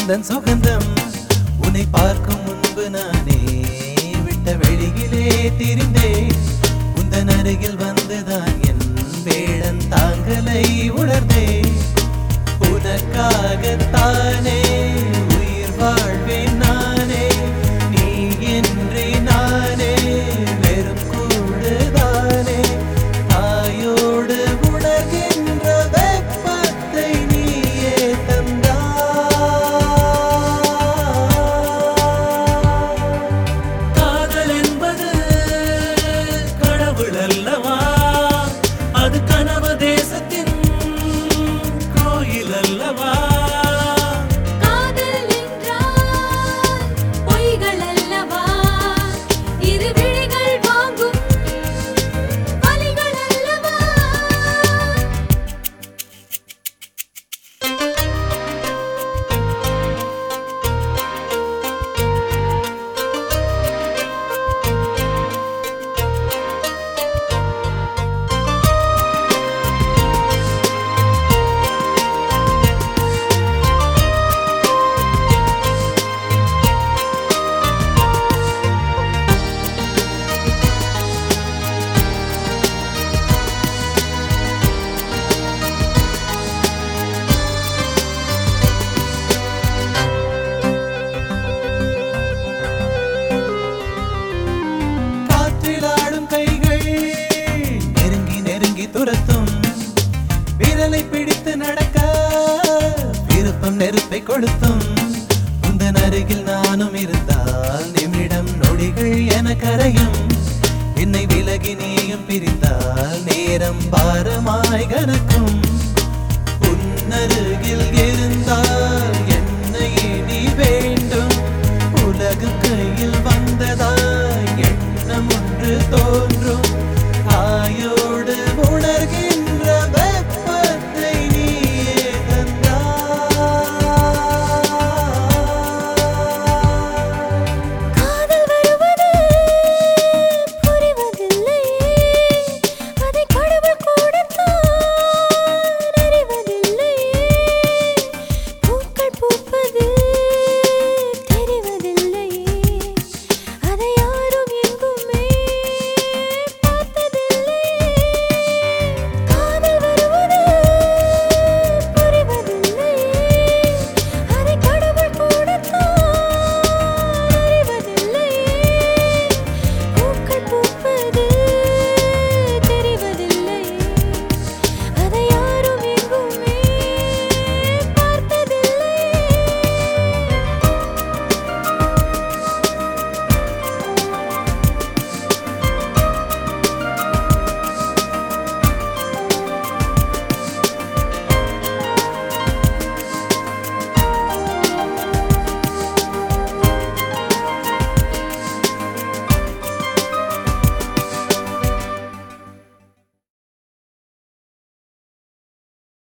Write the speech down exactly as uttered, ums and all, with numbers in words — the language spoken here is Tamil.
உந்தன் சுகந்தம் உன்னை பார்க்கும் முன்பு நானே விட்ட வெளியிலே திரிந்தேன். உந்தன் அருகில் வந்துதான் என் வேடன் தாங்கலை உணர்ந்தேன். உனக்காகத்தானே உயிர் வாழ்வேன் நானே, நீ என்றே நானே வெறும் கூடுதானே. தாயோடு உணர்கின்ற வெப்பத்தை நீயே தந்தாய். காதல் என்பது கடவுள் அல்லவா, அது கனவு தேசத்தின் கோயில் அல்லவா. காதல் என்றால் பொய்கள் அல்லவா, இரு விழிகள் வாங்கும் வலிகள் அல்லவா. காற்றிலாடும் கைகள் நெருங்கி நெருங்கி துரத்தும், விரலை பிடித்து நடக்க விருப்பம் நெருப்பை கொளுத்தும். உந்தன் அருகில் நானும் இருந்தால் நிமிடம் நொடிகள் என கரையும். என்னை விலகி நீயும் பிரிந்தால் நேரம் பாரமாய் கனக்கும். உன்னருகில் இருந்தால்